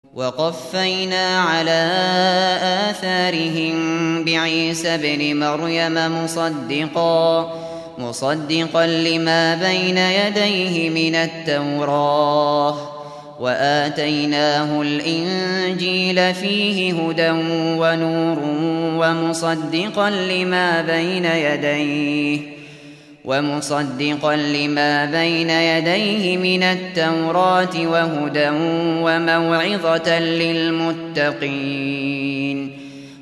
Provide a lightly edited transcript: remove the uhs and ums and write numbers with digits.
وقفينا على آثارهم بعيسى ابن مريم مصدقا لما بين يديه من التوراة، وآتيناه الإنجيل فيه هدى ونور ومصدقا لما بين يديه من التوراة وهدى وموعظة للمتقين.